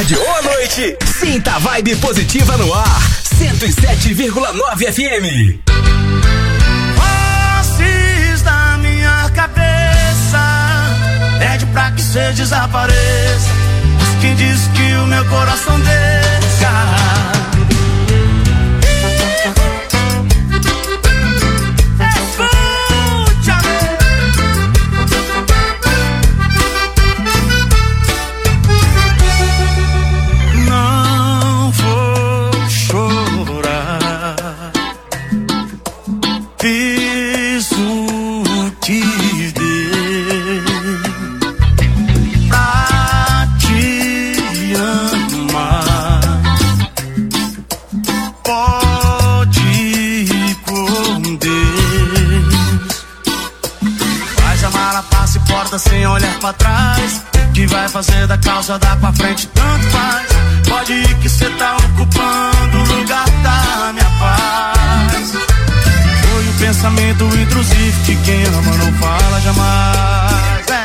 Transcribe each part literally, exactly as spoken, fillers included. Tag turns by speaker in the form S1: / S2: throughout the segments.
S1: tarde ou à noite, sinta a vibe positiva no ar. cento e sete vírgula nove F M.
S2: Vozes da minha cabeça pede pra que você desapareça. Mas quem diz que o meu coração deixa? Sem olhar pra trás, que vai fazer da calça dar pra frente, tanto faz. Pode ir que cê tá ocupando o lugar da minha paz. Foi o pensamento intrusivo que quem ama não fala jamais. É.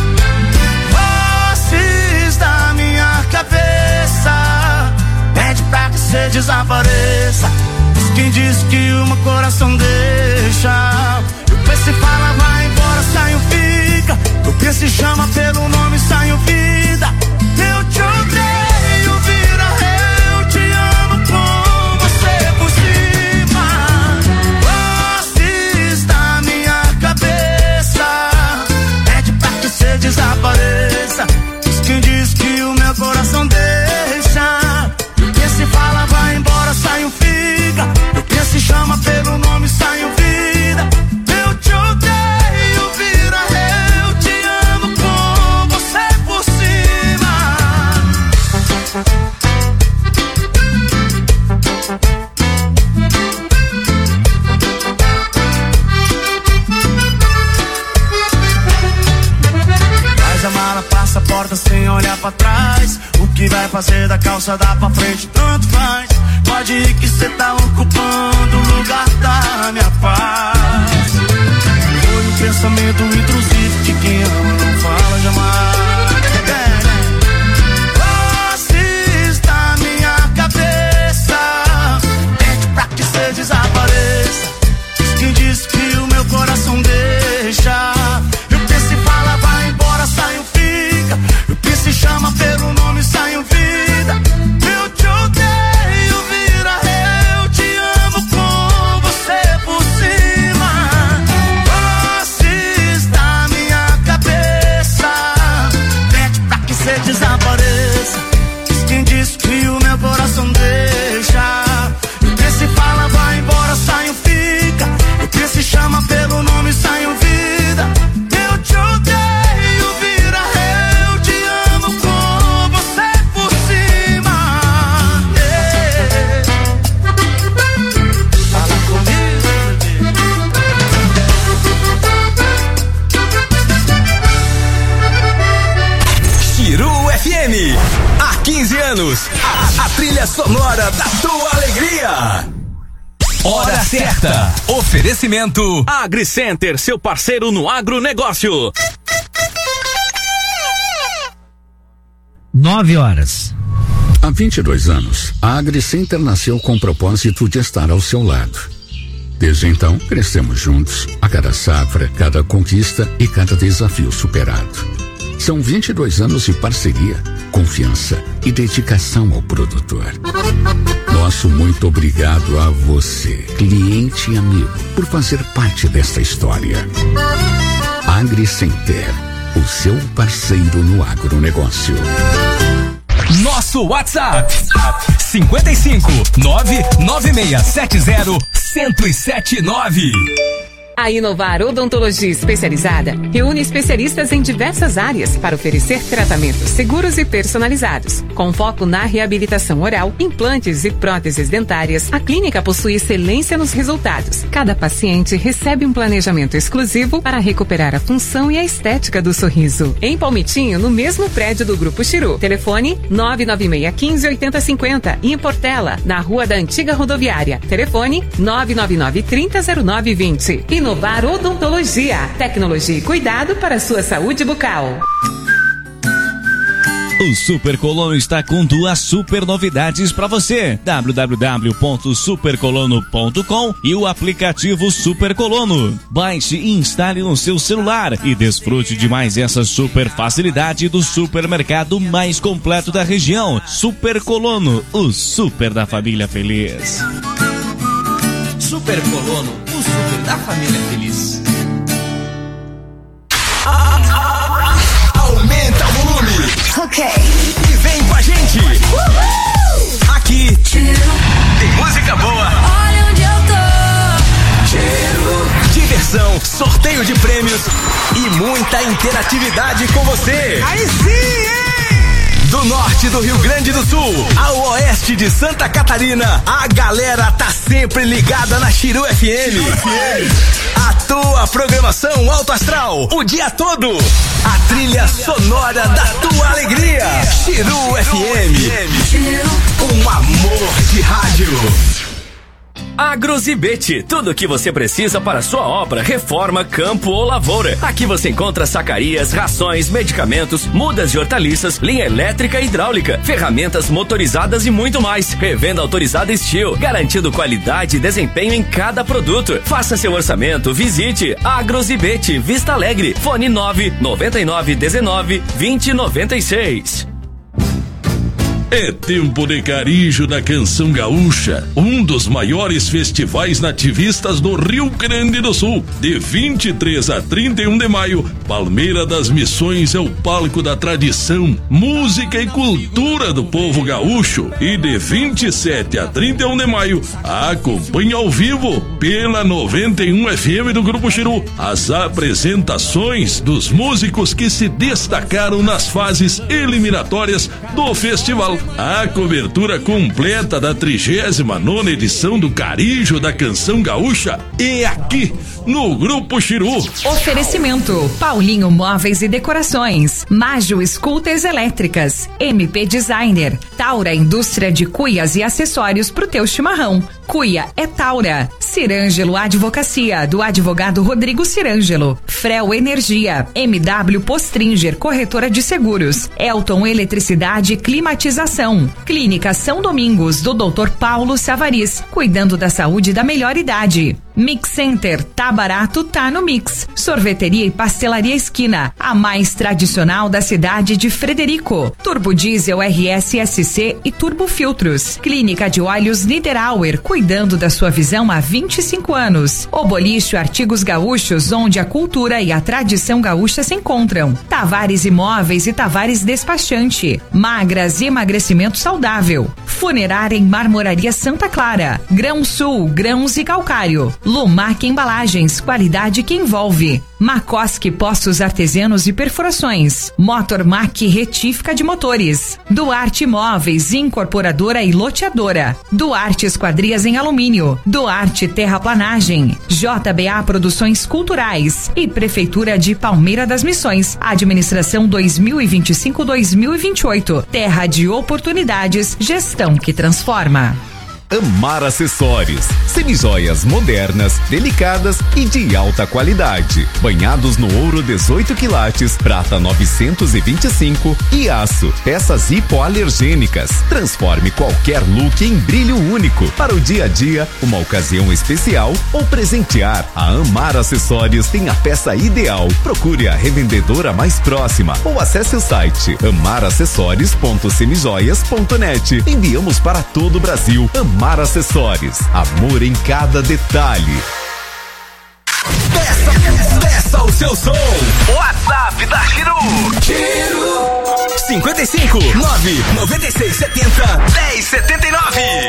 S2: Vozes da minha cabeça pede pra que cê desapareça. Mas quem diz que o meu coração deixa? Eu penso e fala, vai embora, sai um fica. Eu penso e chama pelo nome, saio vida. Eu te odeio, vira eu te amo com você por cima. Vozes da minha cabeça pede pra que você desapareça. Diz quem diz que o meu coração deixa. Eu penso e fala, vai embora, saio fica. Eu penso e chama pelo nome, saio vida. Eu te odeio, vira eu te amo com você por cima. Faz a mala, passa a porta sem olhar pra trás. O que vai fazer da calça dá pra frente, tanto faz. Pode ir que cê tá ocupando o lugar da minha paz. Foi um pensamento intrusivo que quem ama não fala jamais. Vozes da minha cabeça pede pra que cê desapareça. Diz quem diz que o meu coração deixa. Eu penso e fala, vai embora, saio fica. Eu penso e chama pelo nome, saio vida. Eu te odeio, vira eu te amo com você por cima. Vozes da minha cabeça pede pra que cê desapareça. Diz quem diz que o meu coração deixa. Eu penso e fala, vai embora, saio fica. Eu penso e chama pelo nome, saio vida. Eu te odeio, vira eu te amo com você por cima. Yeah. Fala comigo,
S1: Chiru F M, há quinze anos, a, a trilha sonora da tua alegria. Hora certa. Oferecimento AgriCenter, seu parceiro no agronegócio.
S3: Nove horas.
S4: Há vinte e dois anos, a AgriCenter nasceu com o propósito de estar ao seu lado. Desde então, crescemos juntos, a cada safra, cada conquista e cada desafio superado. São vinte e dois anos de parceria, confiança e dedicação ao produtor. Nosso muito obrigado a você, cliente e amigo, por fazer parte desta história. AgriCenter, o seu parceiro no agronegócio.
S1: Nosso WhatsApp cinco cinco nove nove seis sete zero um zero sete nove.
S5: A Inovar Odontologia Especializada reúne especialistas em diversas áreas para oferecer tratamentos seguros e personalizados. Com foco na reabilitação oral, implantes e próteses dentárias, a clínica possui excelência nos resultados. Cada paciente recebe um planejamento exclusivo para recuperar a função e a estética do sorriso. Em Palmitinho, no mesmo prédio do Grupo Chiru. Telefone nove nove seis um cinco oito zero cinco zero e em Portela, na Rua da Antiga Rodoviária. Telefone nove nove nove três zero zero nove dois zero. Inovar Odontologia. Tecnologia e cuidado para a sua saúde bucal.
S3: O Super Colono está com duas super novidades para você. w w w ponto super colono ponto com e o aplicativo Super Colono. Baixe e instale no seu celular e desfrute de mais essa super facilidade do supermercado mais completo da região. Super Colono, o super da família feliz.
S6: Super Colono, o super da família feliz.
S1: Aumenta o volume.
S7: Ok.
S1: E vem com a gente. Uhul. Aqui tem música boa.
S7: Olha onde eu tô.
S1: Cheiro. Diversão, sorteio de prêmios e muita interatividade com você.
S2: Aí sim, hein?
S1: Do norte do Rio Grande do Sul ao oeste de Santa Catarina, a galera tá sempre ligada na Chiru F M. A tua programação alto astral, o dia todo. A trilha sonora da tua alegria. Chiru F M. Um amor de rádio. Agrozibete, tudo o que você precisa para sua obra, reforma, campo ou lavoura. Aqui você encontra sacarias, rações, medicamentos, mudas de hortaliças, linha elétrica e hidráulica, ferramentas motorizadas e muito mais. Revenda autorizada Steel, garantindo qualidade e desempenho em cada produto. Faça seu orçamento, visite Agrozibete, Vista Alegre, fone nove nove nove um nove vinte noventa e seis.
S8: É tempo de Carijo da Canção Gaúcha, um dos maiores festivais nativistas do Rio Grande do Sul. De vinte e três a trinta e um de maio, Palmeira das Missões é o palco da tradição, música e cultura do povo gaúcho. E de vinte e sete a trinta e um de maio, acompanhe ao vivo pela noventa e um F M do Grupo Chiru as apresentações dos músicos que se destacaram nas fases eliminatórias do festival. A cobertura completa da trigésima nona edição do Carijo da Canção Gaúcha é aqui no Grupo Chiru.
S5: Oferecimento: Paulinho Móveis e Decorações, Majo Scooters Elétricas, M P Designer, Taura Indústria de Cuias e Acessórios pro teu chimarrão. Cuia é Taura. Cirângelo Advocacia, do advogado Rodrigo Cirângelo. Frel Energia, M W Postringer, corretora de seguros. Elton Eletricidade e Climatização. Clínica São Domingos, do doutor Paulo Savariz, cuidando da saúde da melhor idade. Mix Center, tá barato, tá no Mix. Sorveteria e Pastelaria Esquina, a mais tradicional da cidade de Frederico. Turbo Diesel R S S C e Turbo Filtros. Clínica de Óleos Niederauer, cuidando da sua visão há vinte e cinco anos. O Boliche Artigos Gaúchos, onde a cultura e a tradição gaúcha se encontram. Tavares Imóveis e Tavares Despachante. Magras e emagrecimento saudável. Funerária em Marmoraria Santa Clara. Grão Sul, grãos e calcário. Lumac Embalagens, qualidade que envolve. Macoski Poços Artesianos e Perfurações. Motormac Retífica de Motores. Duarte Móveis, Incorporadora e Loteadora. Duarte Esquadrias em Alumínio. Duarte Terraplanagem. J B A Produções Culturais e Prefeitura de Palmeira das Missões. Administração dois mil e vinte e cinco a dois mil e vinte e oito. Terra de oportunidades, gestão que transforma.
S1: Amar Acessórios, semijoias modernas, delicadas e de alta qualidade. Banhados no ouro dezoito quilates, prata novecentos e vinte e cinco e aço, peças hipoalergênicas. Transforme qualquer look em brilho único para o dia a dia, uma ocasião especial ou presentear. A Amar Acessórios tem a peça ideal. Procure a revendedora mais próxima ou acesse o site amar acessórios ponto semijoias ponto net. Enviamos para todo o Brasil. Amar Acessórios, amor em cada detalhe. Peça, peça o seu som. WhatsApp da Chiru. Chiru. cinquenta e cinco, nove, noventa e seis, setenta, dez, setenta e nove.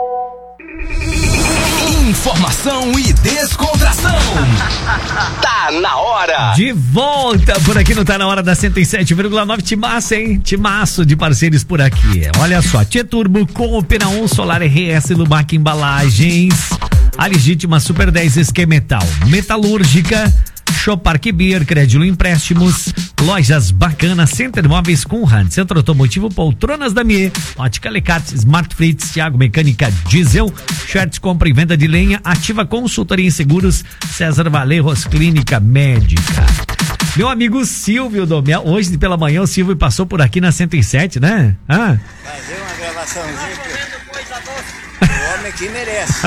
S1: Informação e descontração. Tá na hora.
S9: De volta por aqui no Tá na Hora da cento e sete vírgula nove. Timaço, hein? Timaço de parceiros por aqui. Olha só, Tia Turbo com o Pena um Solar R S Lumac Embalagens, a legítima Super dez Esquemetal, Metalúrgica, Shopark Beer, Crédito Empréstimos, Lojas Bacanas, Center Móveis com Hunt, Centro Automotivo, Poltronas da Mie, Ótica Alicate, Smart Fritz, Thiago Mecânica Diesel, Shirts Compra e Venda de Lenha, Ativa Consultoria em Seguros, César Valerros Clínica Médica. Meu amigo Silvio Domel, hoje pela manhã o Silvio passou por aqui na cento e sete, né? Ah.
S10: Fazer uma gravaçãozinha pro o homem que merece.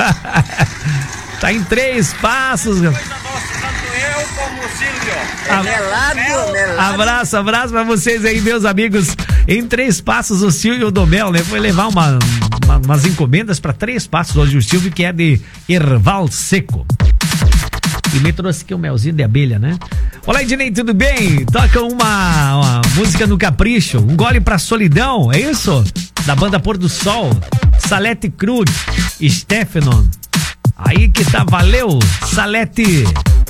S9: Tá em três passos.
S10: Coisa doce, tanto eu como o Silvio. É melado, melado.
S9: Abraço, abraço pra vocês aí, meus amigos. Em Três Passos, o Silvio Domel, né? Foi levar uma, uma, umas encomendas pra Três Passos hoje. O Silvio, que é de Erval Seco. E me trouxe aqui um melzinho de abelha, né? Olá, Ednei, tudo bem? Toca uma, uma música no Capricho, um gole pra solidão, é isso? Da banda Pôr do Sol, Salete Krug, Stefanon. Aí que tá, valeu, Salete.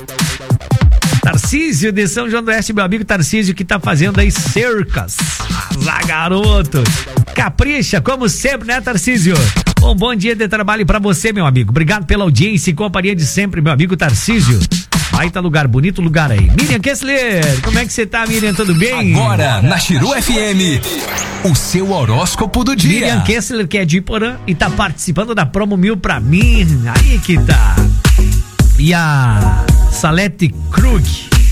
S9: Tarcísio de São João do Oeste, meu amigo Tarcísio, que tá fazendo aí cercas. Azar, garoto. Capricha, como sempre, né, Tarcísio? Um bom dia de trabalho pra você, meu amigo. Obrigado pela audiência e companhia de sempre, meu amigo Tarcísio. Aí tá lugar, bonito lugar aí. Miriam Kessler, como é que você tá, Miriam? Tudo bem?
S1: Agora, na Chiru F M, o seu horóscopo do dia.
S9: Miriam Kessler, que é de Iporã e tá participando da promo mil pra mim. Aí que tá. E a Salete Krug,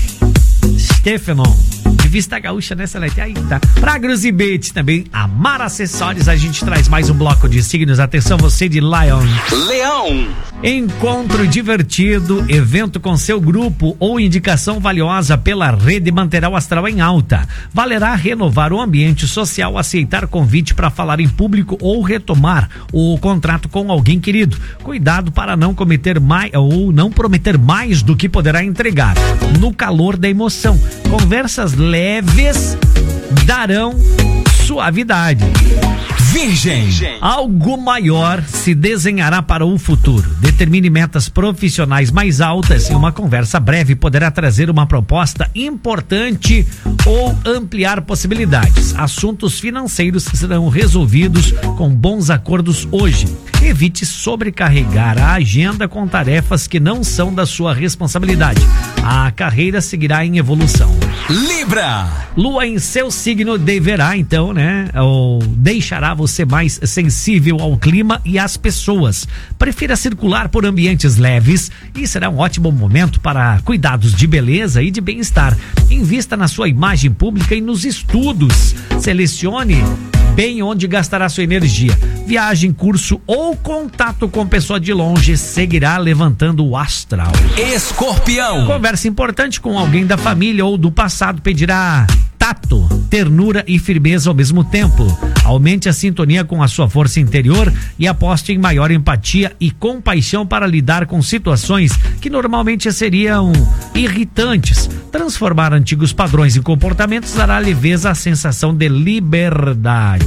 S9: Stefanon, de Vista Gaúcha, né, Salete? Aí tá. Pra Gruzibete também, Amar Acessórios, a gente traz mais um bloco de signos. Atenção, você de Lion.
S1: Leão.
S9: Encontro divertido, evento com seu grupo ou indicação valiosa pela rede manterá o astral em alta. Valerá renovar o ambiente social, aceitar convite para falar em público ou retomar o contrato com alguém querido. Cuidado para não cometer mais ou não prometer mais do que poderá entregar. No calor da emoção, conversas leves darão suavidade.
S1: Virgem.
S9: Algo maior se desenhará para o futuro. Determine metas profissionais mais altas e uma conversa breve poderá trazer uma proposta importante ou ampliar possibilidades. Assuntos financeiros serão resolvidos com bons acordos hoje. Evite sobrecarregar a agenda com tarefas que não são da sua responsabilidade. A carreira seguirá em evolução.
S1: Libra.
S9: Lua em seu signo deverá, então, né, ou deixará você mais sensível ao clima e às pessoas. Prefira circular por ambientes leves e será um ótimo momento para cuidados de beleza e de bem-estar. Invista na sua imagem pública e nos estudos. Selecione bem onde gastará sua energia. Viagem, curso ou contato com pessoa de longe seguirá levantando o astral.
S1: Escorpião.
S9: Conversa importante com alguém da família ou do passado pedirá tato, ternura e firmeza ao mesmo tempo. Aumente a sintonia com a sua força interior e aposte em maior empatia e compaixão para lidar com situações que normalmente seriam irritantes. Transformar antigos padrões e comportamentos dará leveza à sensação de liberdade.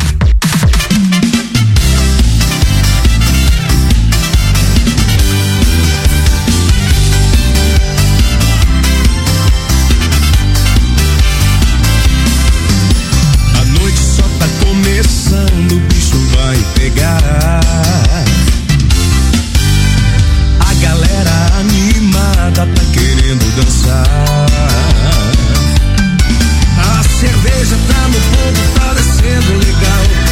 S2: O bicho vai pegar. A galera animada tá querendo dançar. A cerveja tá no ponto, tá descendo legal.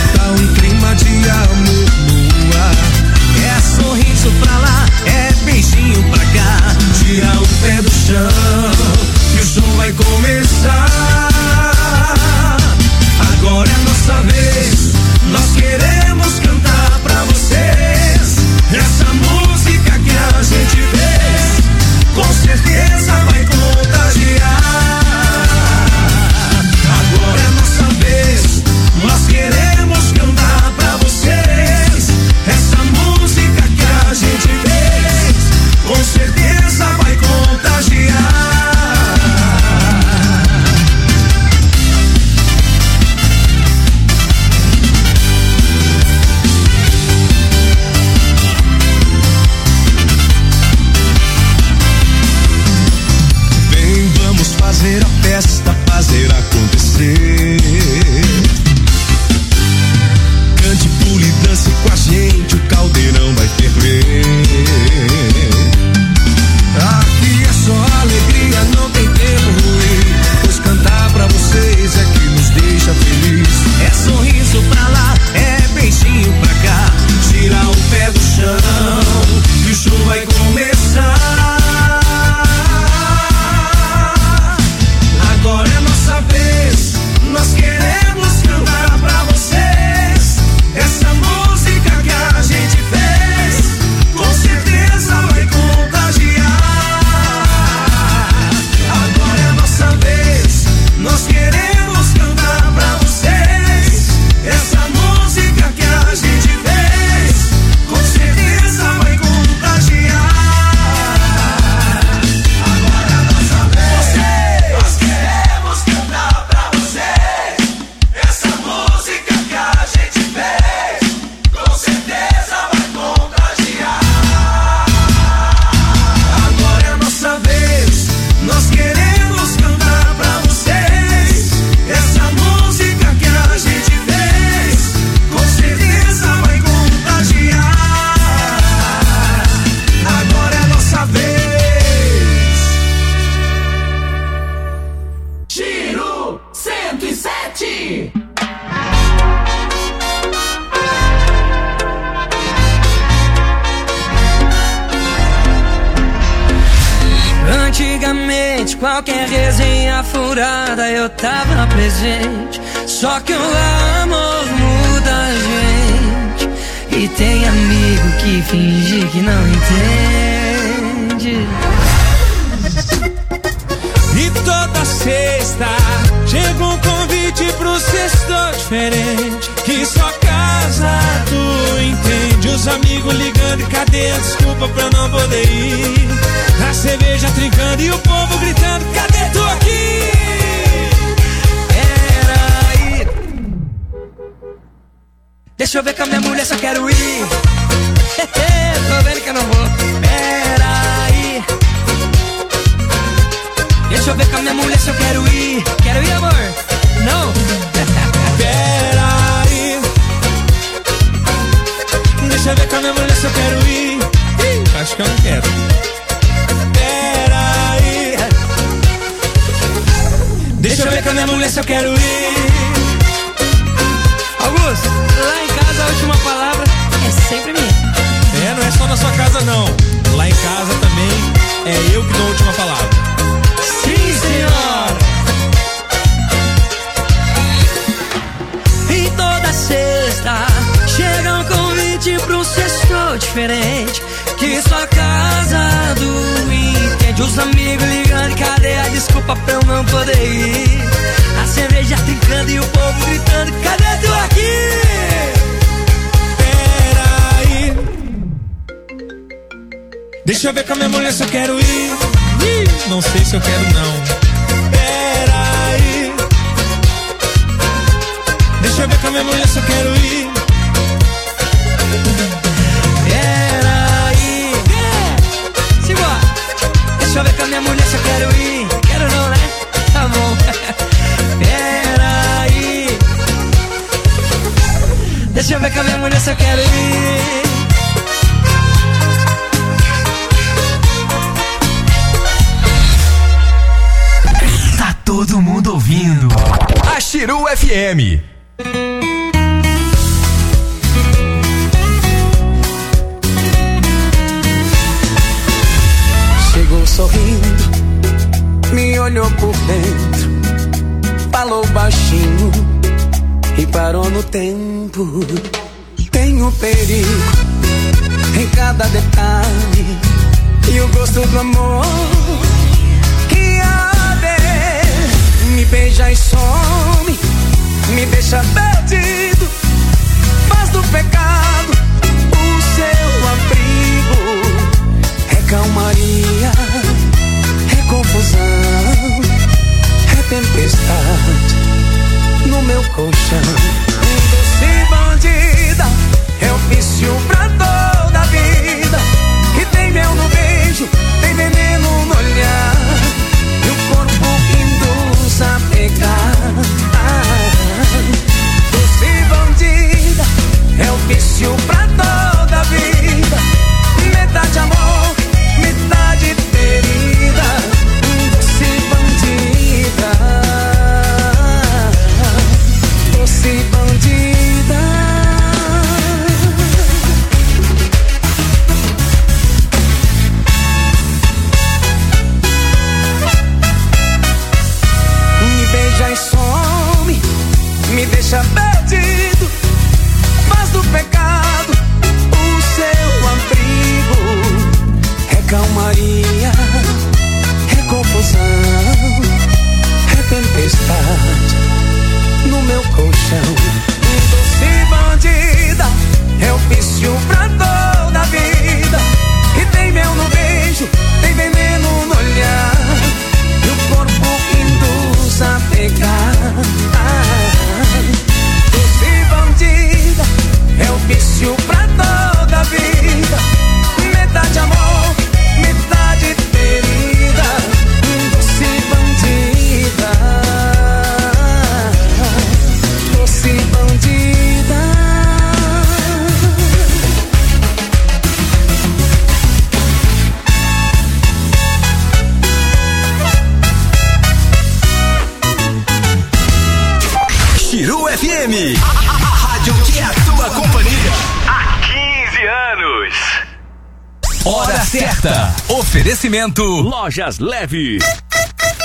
S11: Qualquer resenha furada eu tava presente. Só que o amor muda a gente. E tem amigo que finge que não entende.
S12: E toda sexta chega um convite pro sexto diferente, que só casa tu entende. Os amigos ligando e cadê a desculpa pra eu não poder ir? A cerveja trincando e o povo gritando, cadê tu aqui?
S11: Peraí, deixa eu ver com a minha mulher se eu quero ir. Tô vendo que eu não vou. Peraí, deixa eu ver com a minha mulher se eu quero ir. Quero ir, amor? Não?
S12: Peraí, deixa eu ver com a minha mulher se eu quero ir. Ih, acho que eu não quero. Peraí, deixa eu ver com a minha mulher se eu quero ir.
S11: Augusto, lá em casa a última palavra é sempre minha.
S12: É, não é só na sua casa não. Lá em casa também é eu que dou a última palavra.
S11: Sim, senhora. E toda sexta chega um convite pro sexto diferente, que só casa do entende. Os amigos ligando, cadê a desculpa pra eu não poder ir? A cerveja trincando e o povo gritando, cadê tu aqui?
S12: Peraí, deixa eu ver com a minha mulher se eu quero ir. Ih, não sei se eu quero não. Peraí, deixa eu ver com a minha mulher se eu quero ir.
S11: Peraí, é. Simbora. Deixa eu ver com a minha mulher se eu quero ir. Quero não, né? Tá bom. Peraí, deixa eu ver com a minha mulher se eu quero ir.
S1: Tá todo mundo ouvindo a Chiru F M.
S2: Chegou sorrindo, me olhou por dentro, falou baixinho e parou no tempo. Tem o perigo em cada detalhe e o gosto do amor que arde. Me beija e some, me deixa perdido, faz do pecado o seu abrigo. É calmaria, é confusão, é tempestade no meu colchão. Doce bandida, é o vício pra toda a vida. Que tem mel no beijo, tem veneno no olhar, e o corpo induz a pegar. Ah, doce bandida, é o vício pra toda a vida. Metade amor, metade ferida. Doce bandida, doce bandida. Me beija e some, me deixa perdido, faz do pecado o seu abrigo. É calmaria, é confusão, é tempestade no meu colchão. Doce bandida, é o vício pra toda a vida. E tem mel no beijo, tem veneno no olhar, e o corpo induz a pegar. Ah, doce bandida, é o vício pra toda a vida. Metade amor, metade ferida. Doce bandida, doce bandida.
S1: Chiru F M, a, a, a rádio que é a tua companhia há quinze anos. Hora certa. Oferecimento Lojas Leve.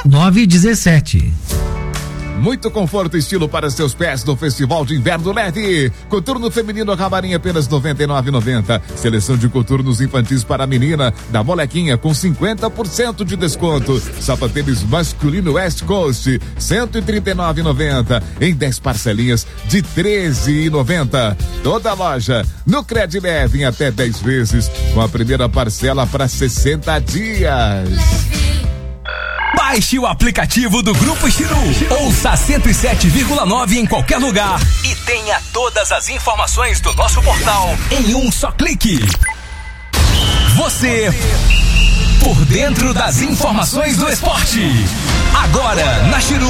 S9: nove dezessete.
S13: Muito conforto e estilo para seus pés no Festival de Inverno Leve. Coturno feminino Camarim apenas noventa e nove reais e noventa centavos. Seleção de coturnos infantis para a menina da Molequinha com cinquenta por cento de desconto. Sapatênis masculino West Coast cento e trinta e nove reais e noventa centavos em dez parcelinhas de treze reais e noventa centavos. Toda loja no Cred Leve em até dez vezes com a primeira parcela para sessenta dias.
S1: Baixe o aplicativo do Grupo Chiru. Ouça cento e sete vírgula nove em qualquer lugar e tenha todas as informações do nosso portal em um só clique. Você por dentro das informações do esporte. Agora na Chiru.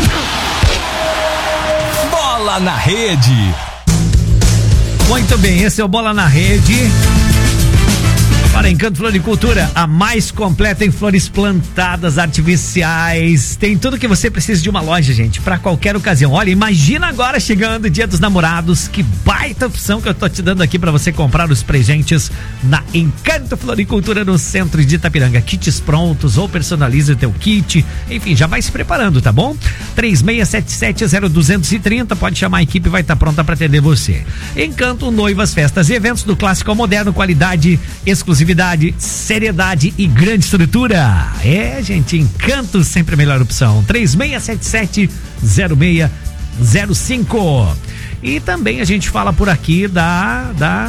S1: Bola na Rede.
S9: Muito bem, esse é o Bola na Rede. Para Encanto Floricultura, a mais completa em flores plantadas artificiais. Tem tudo que você precisa de uma loja, gente, para qualquer ocasião. Olha, imagina agora chegando o Dia dos Namorados, que baita opção que eu tô te dando aqui para você comprar os presentes na Encanto Floricultura no centro de Itapiranga. Kits prontos ou personalize o teu kit. Enfim, já vai se preparando, tá bom? três seis sete sete zero dois três zero, pode chamar a equipe, vai estar pronta para atender você. Encanto Noivas, Festas e Eventos do clássico ao moderno, qualidade, exclusividade, seriedade e grande estrutura. É, gente, Encanto, sempre a melhor opção. três seis sete sete zero seis zero cinco. E também a gente fala por aqui da da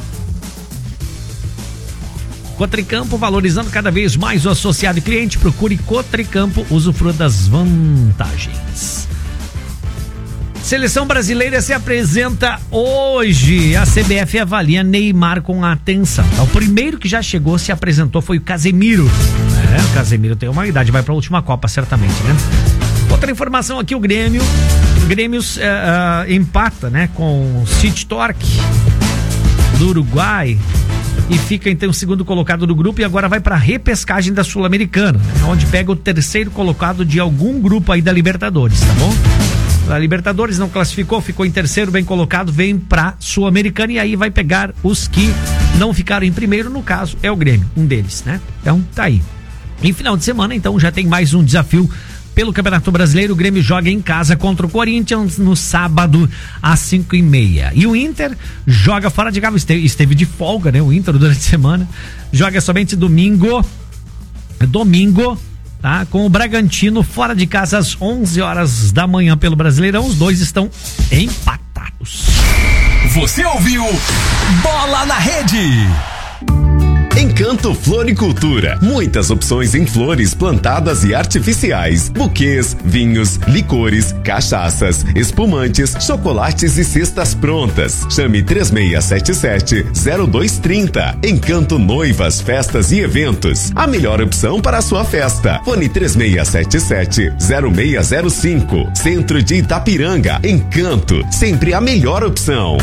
S9: Cotricampo, valorizando cada vez mais o associado e cliente. Procure Cotricampo, usufrua das vantagens. Seleção brasileira se apresenta hoje. A C B F avalia Neymar com atenção. O primeiro que já chegou, se apresentou, foi o Casemiro. É, o Casemiro tem uma idade, vai para a última Copa, certamente, né? Outra informação aqui, o Grêmio. O Grêmio uh, uh, empata, né, com o City Torque do Uruguai e fica então o segundo colocado do grupo e agora vai para a repescagem da Sul-Americana, né, onde pega o terceiro colocado de algum grupo aí da Libertadores, tá bom? A Libertadores não classificou, ficou em terceiro, bem colocado, vem pra Sul-Americana e aí vai pegar os que não ficaram em primeiro, no caso é o Grêmio, um deles, né? Então tá aí. Em final de semana, então, já tem mais um desafio pelo Campeonato Brasileiro. O Grêmio joga em casa contra o Corinthians no sábado às cinco e meia. E o Inter joga fora de casa, esteve, esteve de folga, né? O Inter durante a semana, joga somente domingo, domingo, tá? Com o Bragantino fora de casa às onze horas da manhã pelo Brasileirão. Os dois estão empatados.
S1: Você ouviu Bola na Rede.
S14: Encanto Floricultura. Muitas opções em flores plantadas e artificiais, buquês, vinhos, licores, cachaças, espumantes, chocolates e cestas prontas. Chame três seis sete sete zero dois três zero. Encanto Noivas, Festas e Eventos. A melhor opção para a sua festa. Fone três seis sete sete zero seis zero cinco. Centro de Itapiranga. Encanto, sempre a melhor opção.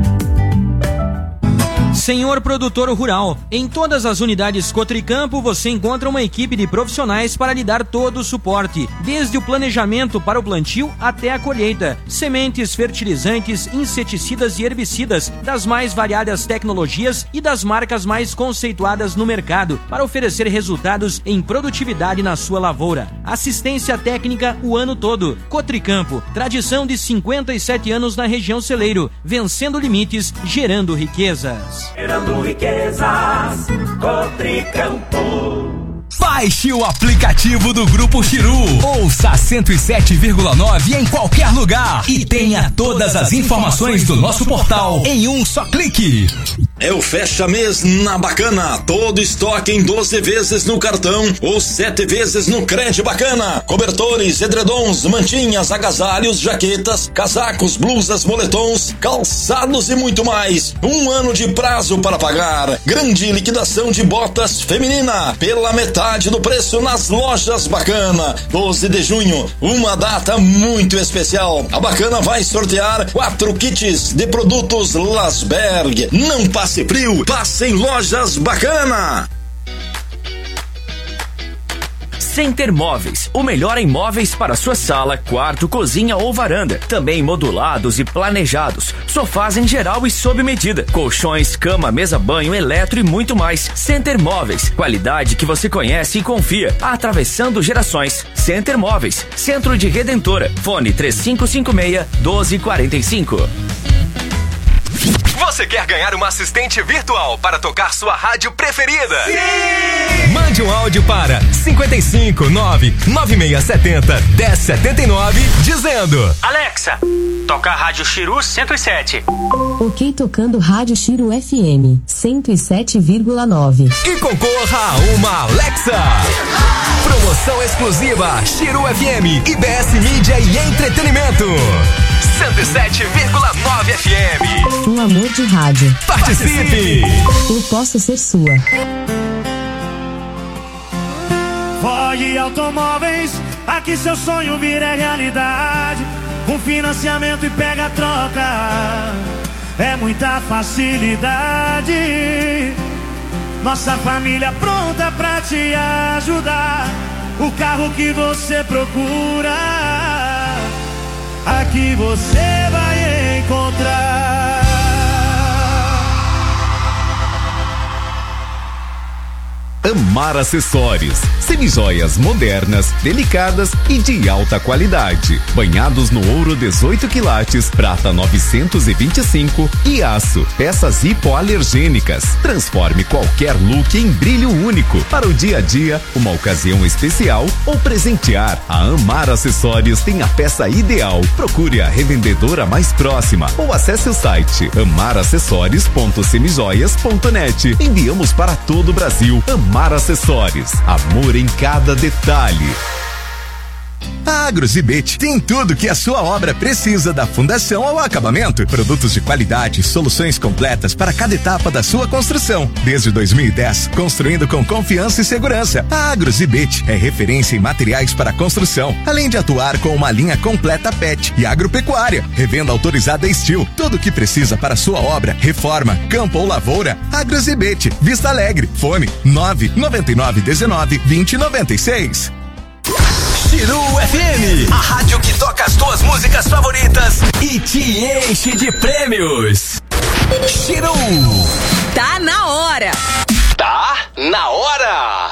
S6: Senhor produtor rural, em todas as unidades Cotricampo você encontra uma equipe de profissionais para lhe dar todo o suporte, desde o planejamento para o plantio até a colheita. Sementes, fertilizantes, inseticidas e herbicidas das mais variadas tecnologias e das marcas mais conceituadas no mercado para oferecer resultados em produtividade na sua lavoura. Assistência técnica o ano todo. Cotricampo, tradição de cinquenta e sete anos na região celeiro, vencendo limites, gerando riquezas.
S15: Gerando riquezas, Cotricampo.
S1: Baixe o aplicativo do Grupo Chiru. Ouça cento e sete vírgula nove em qualquer lugar e tenha todas as informações do nosso portal em um só clique.
S8: É o fecha mês na Bacana. Todo estoque em doze vezes no cartão ou sete vezes no Cred Bacana. Cobertores, edredons, mantinhas, agasalhos, jaquetas, casacos, blusas, moletons, calçados e muito mais. Um ano de prazo para pagar. Grande liquidação de botas feminina pela metade do preço nas lojas Bacana. doze de junho, uma data muito especial. A Bacana vai sortear quatro kits de produtos Lasberg. Não passe frio, passe em lojas Bacana.
S16: Center Móveis, o melhor em móveis para sua sala, quarto, cozinha ou varanda. Também modulados e planejados. Sofás em geral e sob medida. Colchões, cama, mesa, banho, eletro e muito mais. Center Móveis, qualidade que você conhece e confia. Atravessando gerações. Center Móveis, Centro de Redentora. Fone três cinco cinco seis, um dois quatro cinco.
S1: Você quer ganhar uma assistente virtual para tocar sua rádio preferida?
S17: Sim!
S1: Mande um áudio para cinco cinco nove nove seis sete zero um zero sete nove dizendo:
S18: Alexa, toca a Rádio Chiru cento e sete.
S19: Ok, tocando Rádio Chiru F M cento e sete vírgula nove.
S1: E concorra a uma Alexa. Promoção exclusiva Chiru F M, I B S Mídia e Entretenimento. cento e sete vírgula nove F M.
S19: Um amor de rádio.
S1: Participe!
S19: Eu posso ser sua.
S2: Ford Automóveis, aqui seu sonho vira realidade. Com financiamento e pega a troca. É muita facilidade. Nossa família pronta pra te ajudar. O carro que você procura, aqui você vai encontrar.
S14: Amar Acessórios, semijoias modernas, delicadas e de alta qualidade. Banhados no ouro dezoito quilates, prata novecentos e vinte e cinco e aço. Peças hipoalergênicas. Transforme qualquer look em brilho único para o dia a dia, uma ocasião especial ou presentear. A Amar Acessórios tem a peça ideal. Procure a revendedora mais próxima ou acesse o site amar acessórios ponto semijoias ponto net. Enviamos para todo o Brasil. Amar Acessórios, amor em cada detalhe.
S1: A Agrozibet tem tudo que a sua obra precisa, da fundação ao acabamento. Produtos de qualidade, soluções completas para cada etapa da sua construção. Desde dois mil e dez, construindo com confiança e segurança. A Agrozibet é referência em materiais para construção, além de atuar com uma linha completa pet e agropecuária. Revenda autorizada Steel. Tudo o que precisa para sua obra, reforma, campo ou lavoura. Agrozibet, Vista Alegre. Fone nove nove nove um nove vinte noventa e seis. Chiru F M, a rádio que toca as tuas músicas favoritas e te enche de prêmios. Chiru.
S5: Tá na hora.
S1: Tá na hora.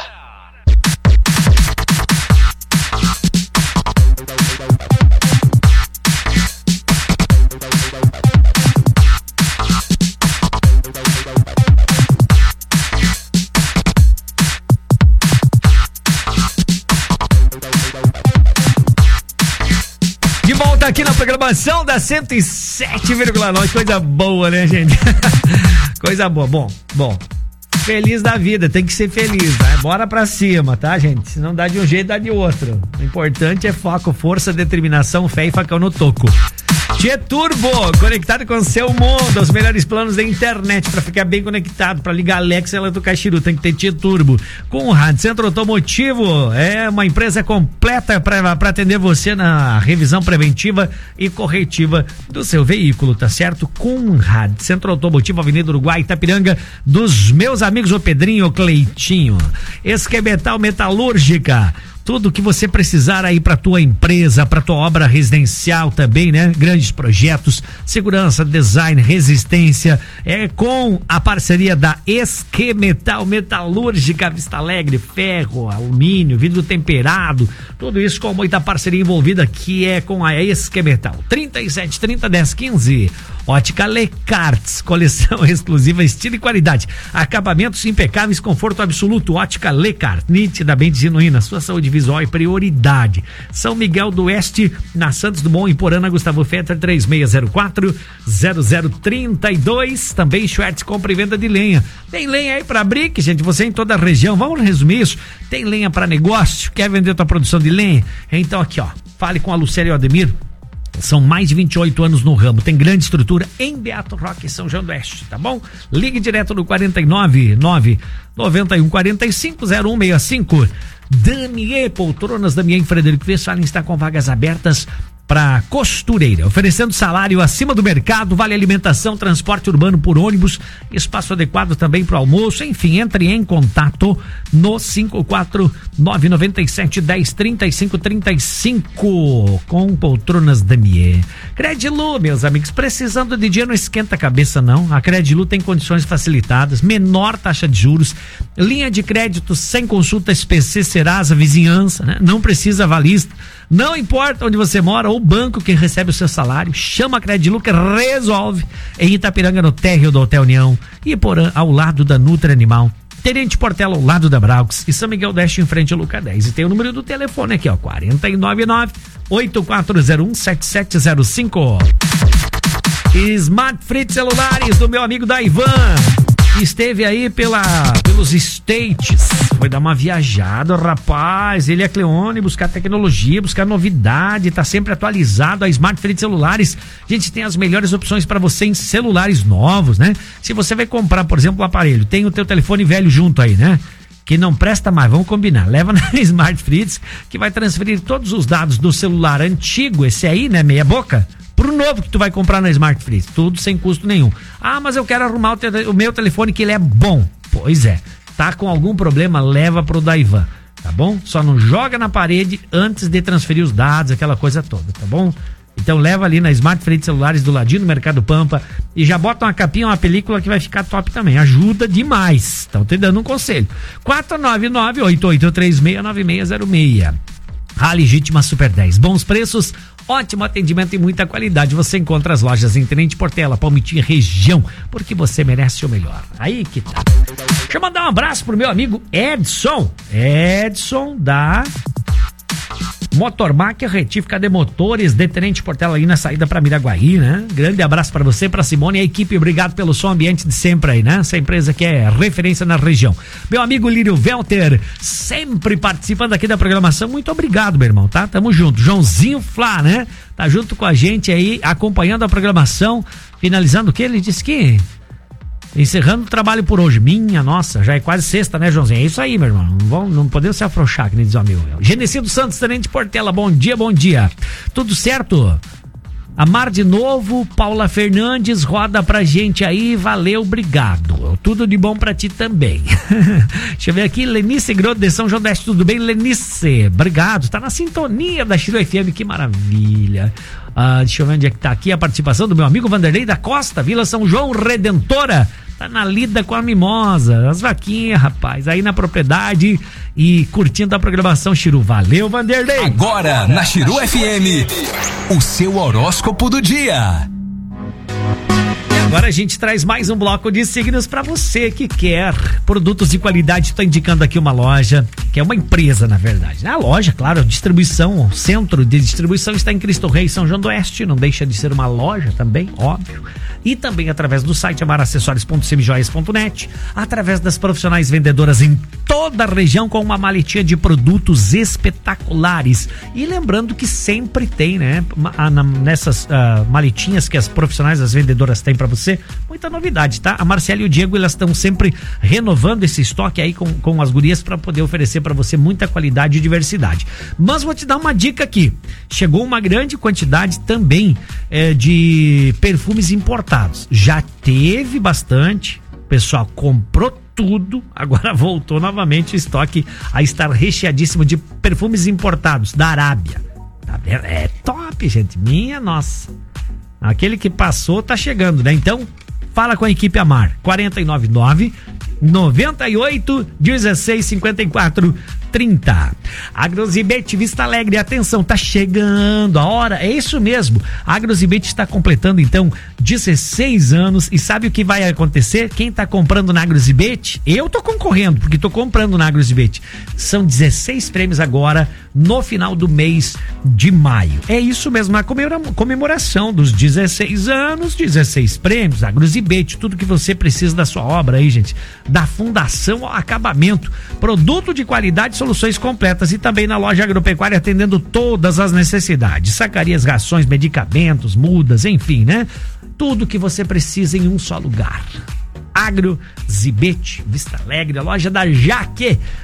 S9: Volta aqui na programação da cento e sete vírgula nove. Coisa boa, né, gente? Coisa boa. Bom, bom. Feliz da vida, tem que ser feliz, né? Bora pra cima, tá, gente? Se não dá de um jeito, dá de outro. O importante é foco, força, determinação, fé e facão no toco. Tchê Turbo, conectado com o seu mundo, os melhores planos da internet para ficar bem conectado, para ligar Alexa e ela tocar Chiru, tem que ter Tchê Turbo. Conrad, Centro Automotivo, é uma empresa completa para atender você na revisão preventiva e corretiva do seu veículo, tá certo? Conrad, Centro Automotivo, Avenida Uruguai, Itapiranga, dos meus amigos o Pedrinho, o Cleitinho. Esquemetal Metalúrgica, tudo que você precisar aí para tua empresa, para tua obra residencial também, né? Grandes projetos, segurança, design, resistência, é com a parceria da Esquemetal Metalúrgica, Vista Alegre, ferro, alumínio, vidro temperado, tudo isso com muita parceria envolvida, que é com a Esquemetal. trinta e sete, trinta, dez, quinze. Ótica Lecarts, coleção exclusiva, estilo e qualidade. Acabamentos impecáveis, conforto absoluto. Ótica Lecarts, nitidamente genuína, sua saúde visual é prioridade. São Miguel do Oeste, na Santos Dumont, em Porana, Gustavo Fetter, três seis zero quatro, zero zero três dois. Também Schwartz, compra e venda de lenha. Tem lenha aí pra brick, gente, você em toda a região. Vamos resumir isso. Tem lenha pra negócio? Quer vender tua produção de lenha? Então aqui, ó, fale com a Lucélia e o Ademir. São mais de vinte e oito anos no ramo, tem grande estrutura em Beato Roque e São João do Oeste, tá bom? Ligue direto no quarenta e nove, nove noventa e um, quarenta e cinco, zero um sessenta e cinco. Damier Poltronas, Damier em Frederico Westphalen está com vagas abertas para costureira, oferecendo salário acima do mercado, vale alimentação, transporte urbano por ônibus, espaço adequado também para almoço, enfim, entre em contato no cinco quatro nove nove sete, um zero, três cinco três cinco com poltronas Damier. Credilu, meus amigos, precisando de dinheiro não esquenta a cabeça não, a Credilu tem condições facilitadas, menor taxa de juros, linha de crédito sem consulta S P C, Serasa, vizinhança, né? Não precisa avalista, não importa onde você mora ou o banco que recebe o seu salário, chama a Credilu que resolve. Em Itapiranga, no térreo do Hotel União, e Porã, ao lado da Nutra Animal, Tenente Portela ao lado da Braux e São Miguel Deste em frente ao Luca dez. E tem o número do telefone aqui, ó, quatro nove nove, oito quatro zero um, sete sete zero cinco. Smart Fritz Celulares do meu amigo Daivan, que esteve aí pela, pelos States, foi dar uma viajada, rapaz, ele é Cleone, buscar tecnologia, buscar novidade, tá sempre atualizado. A Smart Fritz Celulares, a gente tem as melhores opções para você em celulares novos, né? Se você vai comprar, por exemplo, um aparelho, tem o teu telefone velho junto aí, né? Que não presta mais, vamos combinar, leva na Smart Fritz, que vai transferir todos os dados do celular antigo, esse aí, né, meia boca, pro novo que tu vai comprar na Smart Fritz, tudo sem custo nenhum. Ah, mas eu quero arrumar o, te- o meu telefone que ele é bom. Pois é, tá com algum problema, leva pro Daivan, tá bom? Só não joga na parede antes de transferir os dados, aquela coisa toda, tá bom? Então leva ali na Smart Fritz Celulares do ladinho do Mercado Pampa e já bota uma capinha, uma película que vai ficar top também, ajuda demais. Estão te dando um conselho. quatro nove nove, oito oito três seis, nove seis zero seis. A Legítima Super dez, bons preços, ótimo atendimento e muita qualidade. Você encontra as lojas em Tenente Portela, Palmitinha, região, porque você merece o melhor. Aí que tá. Deixa eu mandar um abraço pro meu amigo Edson. Edson da Motormac, retífica de motores de Tenente Portela aí na saída para Miraguaí, né? Grande abraço para você, para Simone e a equipe, obrigado pelo som ambiente de sempre aí, né? Essa empresa que é referência na região. Meu amigo Lírio Velter, sempre participando aqui da programação, muito obrigado, meu irmão, tá? Tamo junto. Joãozinho Flá, né? Tá junto com a gente aí, acompanhando a programação, finalizando o que? Ele disse que encerrando o trabalho por hoje. Minha nossa, já é quase sexta, né, Joãozinho? É isso aí, meu irmão. Não, vão, não podemos se afrouxar, que nem diz o amigo. Genecido Santos, Tenente Portela, bom dia, bom dia. Tudo certo? Amar de novo, Paula Fernandes, roda pra gente aí, valeu, obrigado. Tudo de bom pra ti também. Deixa eu ver aqui, Lenice Grosso de São João do Oeste, tudo bem, Lenice? Obrigado, tá na sintonia da Chiru F M, que maravilha. Ah, deixa eu ver onde é que tá aqui a participação do meu amigo Vanderlei da Costa, Vila São João Redentora. Tá na lida com a mimosa, as vaquinhas, rapaz, aí na propriedade e curtindo a programação Chiru. Valeu, Vanderlei!
S1: Agora, na Chiru F M, o seu horóscopo do dia.
S9: Agora a gente traz mais um bloco de signos para você que quer produtos de qualidade. Estou indicando aqui uma loja, que é uma empresa, na verdade. A loja, claro, distribuição, o centro de distribuição está em Cristo Rei, São João do Oeste. Não deixa de ser uma loja também, óbvio. E também através do site amar acessórios ponto semijoias ponto net, através das profissionais vendedoras em toda a região com uma maletinha de produtos espetaculares. E lembrando que sempre tem, né, nessas uh, maletinhas que as profissionais, as vendedoras têm para você, muita novidade, tá? A Marcela e o Diego, elas estão sempre renovando esse estoque aí com, com as gurias para poder oferecer para você muita qualidade e diversidade. Mas vou te dar uma dica aqui. Chegou uma grande quantidade também é, de perfumes importados. Já teve bastante, o pessoal comprou tudo, agora voltou novamente o estoque a estar recheadíssimo de perfumes importados da Arábia. Tá vendo? É top, gente, minha nossa. Aquele que passou tá chegando, né? Então, fala com a equipe Amar. quatro nove nove, nove oito, um seis, cinco quatro, trinta. Agrozibete Vista Alegre, atenção, tá chegando a hora, é isso mesmo. A Agrozibete está completando então dezesseis anos e sabe o que vai acontecer? Quem tá comprando na Agrozibete, eu tô concorrendo porque tô comprando na Agrozibete. São dezesseis prêmios agora no final do mês de maio. É isso mesmo, a comemoração dos dezesseis anos, dezesseis prêmios, Agrozibete, tudo que você precisa da sua obra aí, gente, da fundação ao acabamento, produto de qualidade, soluções completas e também na loja agropecuária atendendo todas as necessidades, sacarias, rações, medicamentos, mudas, enfim, né? Tudo que você precisa em um só lugar. Agrozibete Vista Alegre, a loja da Jaque.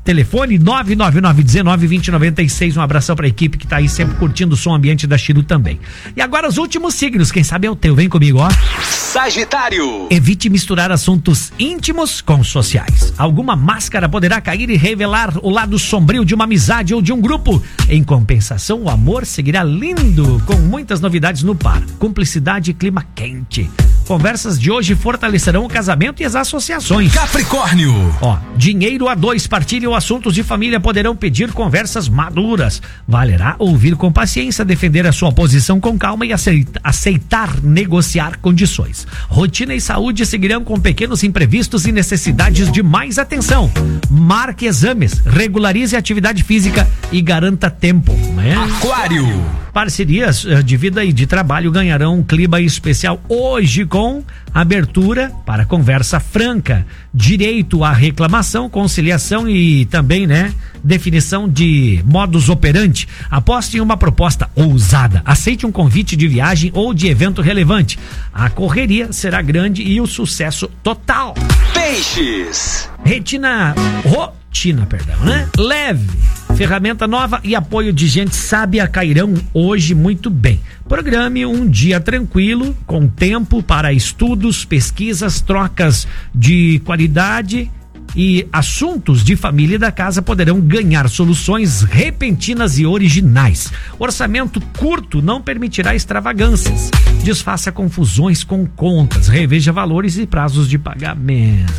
S9: Telefone nove nove nove um nove dois zero nove seis. Um abração pra equipe que tá aí sempre curtindo o som ambiente da Chiru também. E agora os últimos signos, quem sabe é o teu, vem comigo, ó.
S1: Sagitário.
S9: Evite misturar assuntos íntimos com sociais. Alguma máscara poderá cair e revelar o lado sombrio de uma amizade ou de um grupo. Em compensação, o amor seguirá lindo, com muitas novidades no par. Cumplicidade e clima quente. Conversas de hoje fortalecerão o casamento e as associações.
S1: Capricórnio.
S9: Ó, dinheiro a dois, partilham assuntos de família, poderão pedir conversas maduras. Valerá ouvir com paciência, defender a sua posição com calma e aceitar, aceitar negociar condições. Rotina e saúde seguirão com pequenos imprevistos e necessidades de mais atenção. Marque exames, regularize a atividade física e garanta tempo, né?
S1: Aquário.
S9: Parcerias de vida e de trabalho ganharão um clima especial hoje com abertura para conversa franca, direito à reclamação, conciliação e também, né, definição de modus operandi. Aposte em uma proposta ousada, aceite um convite de viagem ou de evento relevante. A correria será grande e o sucesso total.
S1: Peixes.
S9: Retina, rotina, perdão, né? Leve. Ferramenta nova e apoio de gente sábia cairão hoje muito bem. Programe um dia tranquilo, com tempo para estudos, pesquisas, trocas de qualidade e assuntos de família e da casa poderão ganhar soluções repentinas e originais. Orçamento curto não permitirá extravagâncias. Desfaça confusões com contas, reveja valores e prazos de pagamento.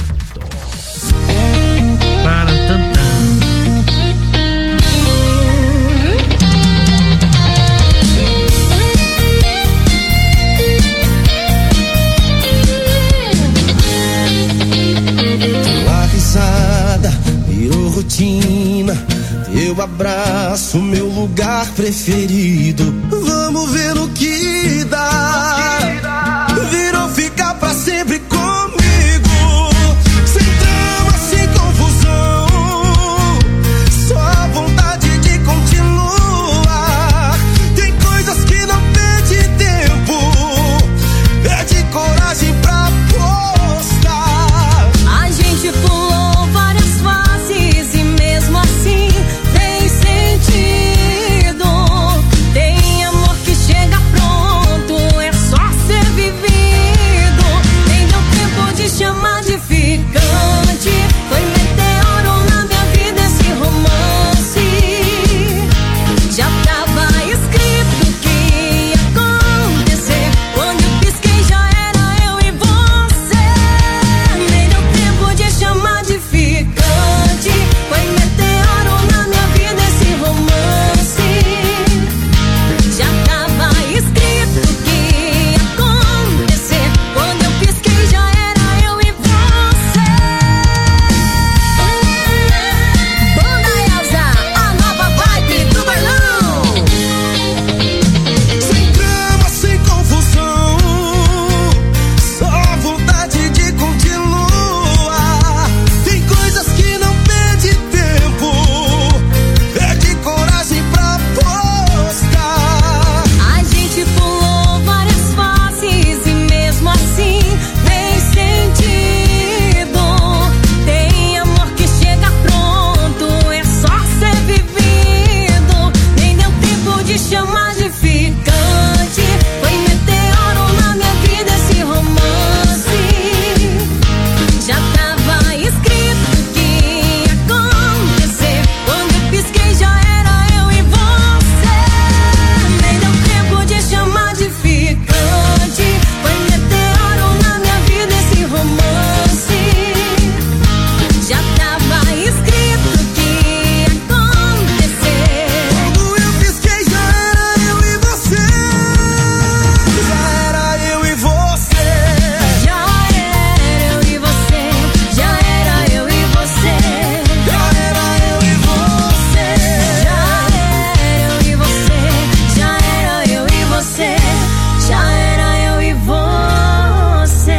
S9: Para tanto.
S2: Virou rotina, teu abraço, meu lugar preferido. Vamos ver no que dá. Virou ficar pra sempre comigo, sem drama, sem confusão, só a vontade de continuar. Tem coisas que não perde tempo, perde coragem pra postar.
S7: A gente pulou várias fases e mesmo assim tem sentido. Tem amor que chega pronto, é só ser vivido. Nem deu tempo de chamar de ficante, foi meteoro na minha vida esse romance. Já tava escrito que ia acontecer, quando eu pisquei já era eu e você. Nem deu tempo de chamar de ficante, foi meteoro na minha vida esse romance. Já tava escrito que ia acontecer, quando eu pisquei já era eu e você. Banda Elza, a nova vibe do bailão.
S2: Sem drama, sem confusão, só a vontade de continuar. Tem coisas que não perde tempo, perde coragem pra postar.
S7: A gente pulou várias fases e mesmo assim tem sentido. Tem amor que chega pronto, é só ser vivido. Nem deu tempo de chamar de ficante, foi meteoro na minha vida esse romance. Já tava escrito que ia acontecer, quando eu pisquei já era eu e você. Nem deu tempo de chamar de ficante, foi meteoro na minha vida esse romance. Já tava escrito que ia acontecer.
S2: Quando eu pisquei já era eu e você. Já era eu e você.
S7: Já era eu e você, já era eu e você.
S2: Já era eu e você.
S7: Já era eu e você, já era eu e você, já era eu e você.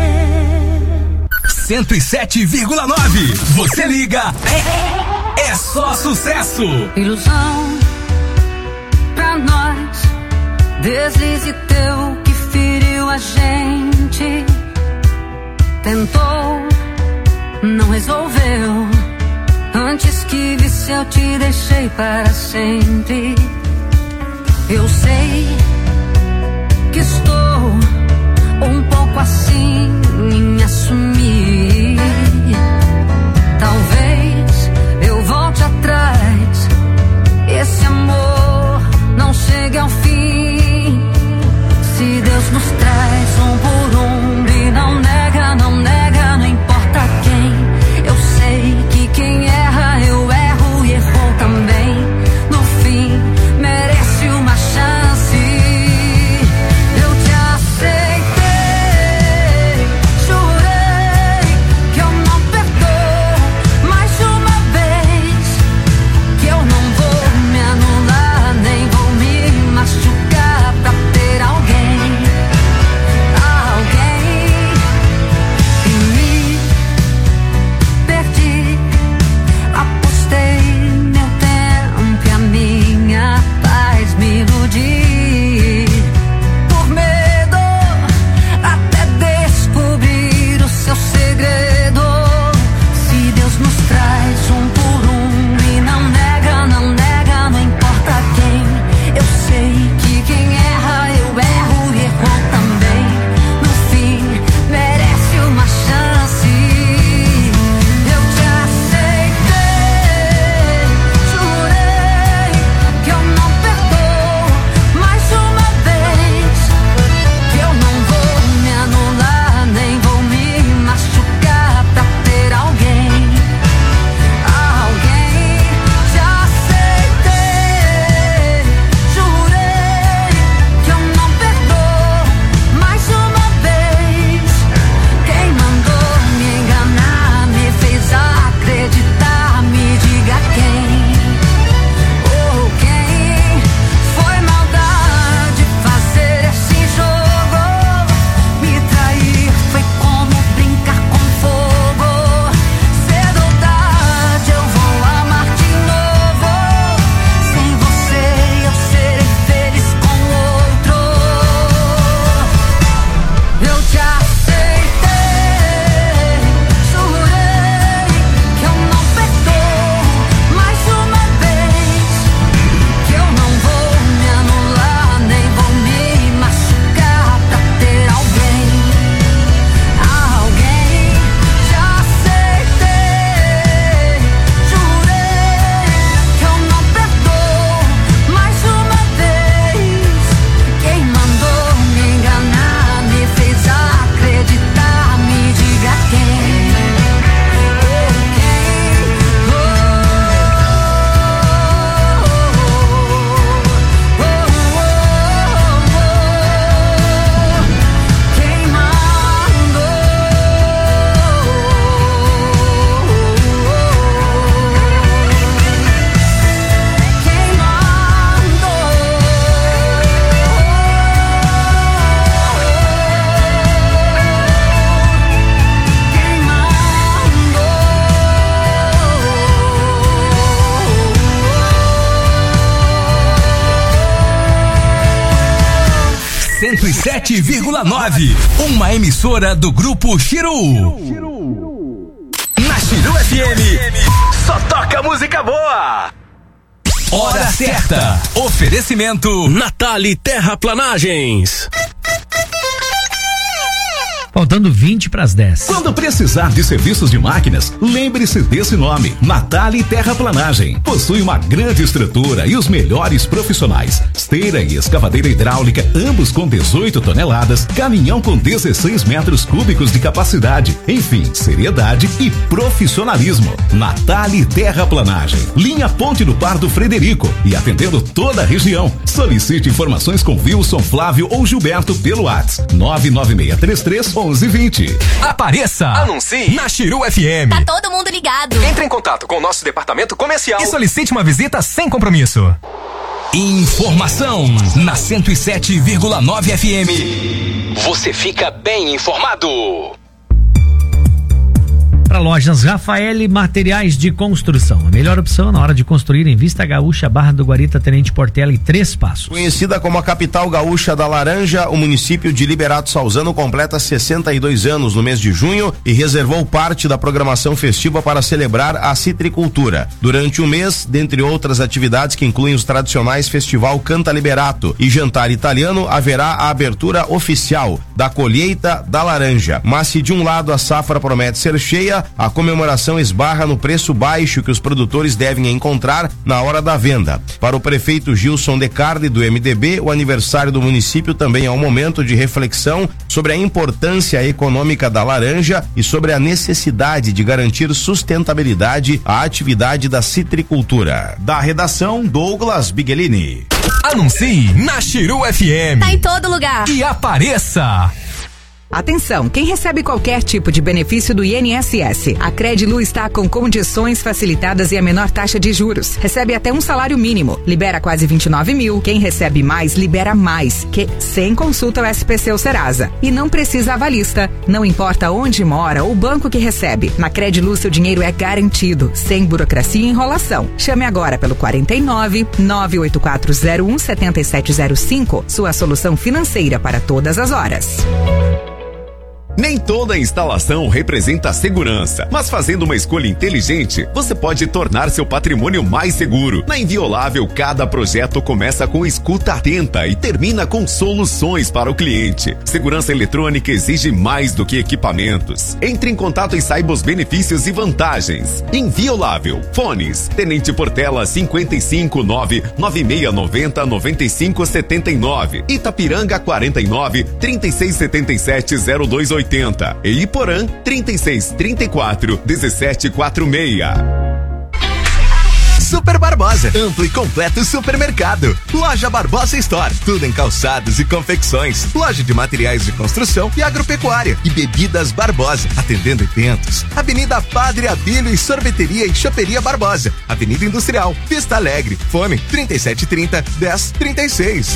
S1: cento e sete vírgula nove. Você liga. É, é só sucesso.
S11: Ilusão pra nós, deslize teu que feriu a gente. Tentou, não resolveu. Antes
S7: que vi se eu te deixei para sempre. Eu sei que estou um pouco assim em assumir. Talvez eu volte atrás, esse amor não chegue ao fim. Se Deus nos traz um por um e não nega, não nega, não importa quem. Eu sei que quem erra, eu erro e errou também. No fim, merece uma chance. Eu te aceitei, jurei que eu não perdoo mais uma vez. Que eu não vou me anular, nem vou me machucar pra ter alguém. Alguém. E me perdi, apostei meu tempo e a minha paz me iludi. Por medo até descobrir o seu segredo. Se Deus nos traz um por um e não nega, não nega, não importa quem. Eu sei que quem erra, eu erro e errou também. No fim, merece uma chance. Eu te aceitei, jurei que eu não perdoo mais uma vez. Que eu não vou me anular, nem vou me machucar pra ter alguém. Alguém. Te aceitei, jurei que eu não perdoo mais uma vez. Quem mandou me enganar, me fez acreditar, me diga quem. Ou quem. Foi maldade fazer esse jogo. Me trair foi como brincar com fogo. Cedo ou tarde eu vou amar de novo. Sem você eu serei feliz com outro. Eu te aceitei, jurei que eu não perdoo mais uma vez. Que eu não vou me anular, nem vou me machucar pra ter alguém. Alguém. Te aceitei, jurei que eu não perdoo mais uma vez. Quem mandou me enganar, me fez acreditar, me diga quem. Ou quem. Oh, oh, oh, oh. Quem mandou? Quem
S1: cento e sete vírgula nove, uma emissora do Grupo Chiru. Na Chiru F M, só toca música boa. Hora certa. Oferecimento Natali Terraplanagens.
S9: Faltando vinte para as dez.
S17: Quando precisar de serviços de máquinas, lembre-se desse nome, Natali Terraplanagem. Possui uma grande estrutura e os melhores profissionais. Esteira e escavadeira hidráulica, ambos com dezoito toneladas, caminhão com dezesseis metros cúbicos de capacidade. Enfim, seriedade e profissionalismo. Natali Terraplanagem. Linha Ponte do Pardo Frederico e atendendo toda a região. Solicite informações com Wilson, Flávio ou Gilberto pelo WhatsApp nove nove seis três três onze vinte.
S1: Apareça, anuncie na Chiru F M.
S20: Tá todo mundo ligado.
S1: Entre em contato com o nosso departamento comercial e solicite uma visita sem compromisso. Informação na cento e sete vírgula nove F M. Você fica bem informado.
S9: Para Lojas Rafael Materiais de Construção. A melhor opção na hora de construir em Vista Gaúcha, Barra do Guarita, Tenente Portela e Três Passos.
S20: Conhecida como a capital gaúcha da laranja, o município de Liberato Salzano completa sessenta e dois anos no mês de junho e reservou parte da programação festiva para celebrar a citricultura. Durante o mês, dentre outras atividades que incluem os tradicionais Festival Canta Liberato e Jantar Italiano, haverá a abertura oficial da colheita da laranja. Mas se de um lado a safra promete ser cheia, a comemoração esbarra no preço baixo que os produtores devem encontrar na hora da venda. Para o prefeito Gilson Decarde, do M D B, o aniversário do município também é um momento de reflexão sobre a importância econômica da laranja e sobre a necessidade de garantir sustentabilidade à atividade da citricultura. Da redação, Douglas Bigelini.
S1: Anuncie na Chiru F M.
S21: Tá em todo lugar.
S1: E apareça.
S5: Atenção, quem recebe qualquer tipo de benefício do I N S S, a Credilu está com condições facilitadas e a menor taxa de juros. Recebe até um salário mínimo, libera quase vinte e nove mil. Quem recebe mais, libera mais, que sem consulta ao S P C ou Serasa. E não precisa avalista, não importa onde mora ou banco que recebe. Na Credilu, seu dinheiro é garantido, sem burocracia e enrolação. Chame agora pelo quarenta e nove, nove oito quatro zero um, sete sete zero cinco, sua solução financeira para todas as horas.
S14: Nem toda instalação representa segurança, mas fazendo uma escolha inteligente, você pode tornar seu patrimônio mais seguro. Na Inviolável, cada projeto começa com escuta atenta e termina com soluções para o cliente. Segurança eletrônica exige mais do que equipamentos. Entre em contato e saiba os benefícios e vantagens. Inviolável. Fones: Tenente Portela cinquenta e cinco, nove nove seis nove zero, nove cinco sete nove. Itapiranga quarenta e nove, trinta e seis setenta e sete, zero dois oitenta. E Iporã trinta e seis, trinta e quatro, dezessete quarenta e seis.
S22: Super Barbosa, amplo e completo supermercado. Loja Barbosa Store, tudo em calçados e confecções. Loja de materiais de construção e agropecuária. E bebidas Barbosa, atendendo eventos. Avenida Padre Abílio e Sorveteria e Choperia Barbosa. Avenida Industrial, Vista Alegre. Fone trinta e sete trinta, dez trinta e seis.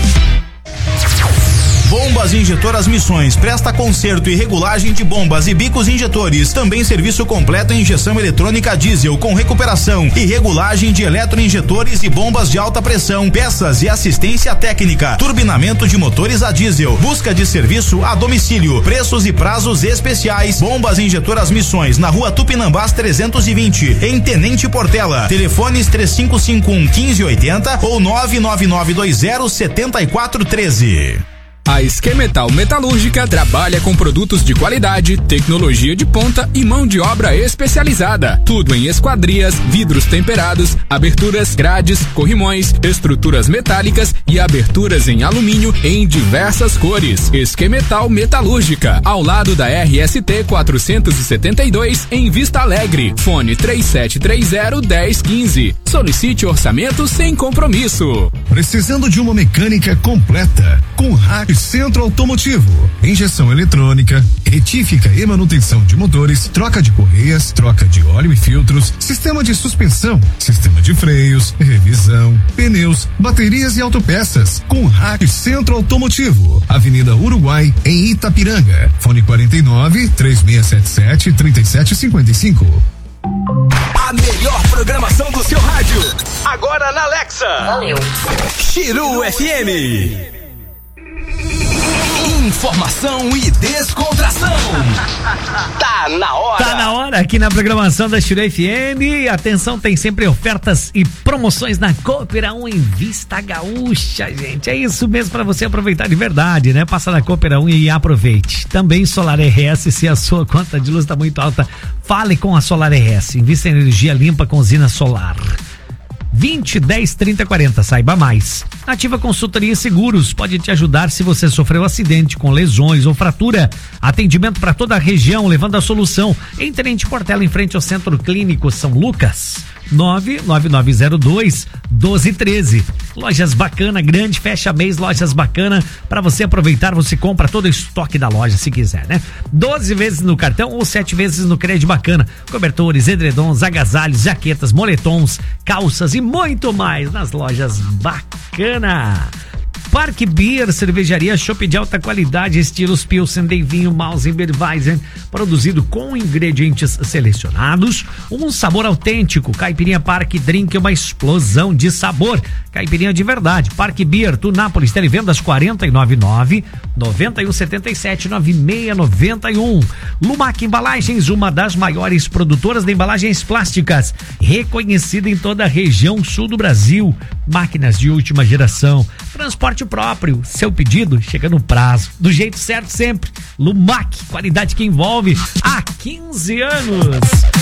S23: Bombas Injetoras Missões, presta conserto e regulagem de bombas e bicos injetores. Também serviço completo em injeção eletrônica diesel com recuperação e regulagem de eletroinjetores e bombas de alta pressão, peças e assistência técnica, turbinamento de motores a diesel, busca de serviço a domicílio, preços e prazos especiais. Bombas Injetoras Missões, na Rua Tupinambás trezentos e vinte, em Tenente Portela. Telefones três cinco cinco um, quinze oitenta ou nove nove nove dois zero, sete quatro um três.
S24: A Esquemetal Metalúrgica trabalha com produtos de qualidade, tecnologia de ponta e mão de obra especializada. Tudo em esquadrias, vidros temperados, aberturas, grades, corrimões, estruturas metálicas e aberturas em alumínio em diversas cores. Esquemetal Metalúrgica, ao lado da R S T quatrocentos e setenta e dois, em Vista Alegre. Fone três sete três zero, um zero um cinco. Solicite orçamento sem compromisso.
S25: Precisando de uma mecânica completa? Com Rádio Centro Automotivo. Injeção eletrônica, retífica e manutenção de motores, troca de correias, troca de óleo e filtros, sistema de suspensão, sistema de freios, revisão, pneus, baterias e autopeças. Com Rádio Centro Automotivo. Avenida Uruguai, em Itapiranga. Fone quarenta e nove, três seis sete sete, três sete cinco cinco.
S1: A melhor programação do seu rádio. Agora na Alexa. Valeu. Chiru F M. Informação e descontração. Tá na hora.
S9: Tá na hora aqui na programação da Chiru F M. Atenção, tem sempre ofertas e promoções na Coopera um em Vista Gaúcha, gente. É isso mesmo, para você aproveitar de verdade, né? Passa na Coopera um e aproveite. Também Solar R S, se a sua conta de luz está muito alta, fale com a Solar R S. Invista em energia limpa com usina solar. vinte, dez, trinta, quarenta, saiba mais. Ativa Consultoria e Seguros, pode te ajudar se você sofreu acidente com lesões ou fratura. Atendimento para toda a região, levando a solução. Em Tenente Portela, em frente ao Centro Clínico São Lucas. nove nove nove zero dois, doze treze. Lojas Bacana, grande fecha mês, Lojas Bacana, para você aproveitar, você compra todo o estoque da loja se quiser, né? doze vezes no cartão ou sete vezes no crédito Bacana. Cobertores, edredons, agasalhos, jaquetas, moletons, calças e muito mais nas Lojas Bacana. Park Beer, cervejaria chopp de alta qualidade, estilos Pilsen, de vinho, Mausen, Budweiser, produzido com ingredientes selecionados, um sabor autêntico. Caipirinha Park Drink, uma explosão de sabor. Caipirinha de verdade. Park Beer, Tunápolis, televendas quarenta e nove nove, noventa e um setenta e sete, noventa e seis noventa e um. Lumac Embalagens, uma das maiores produtoras de embalagens plásticas, reconhecida em toda a região sul do Brasil. Máquinas de última geração, transporte próprio, seu pedido chega no prazo, do jeito certo sempre. Lumac, qualidade que envolve há quinze anos.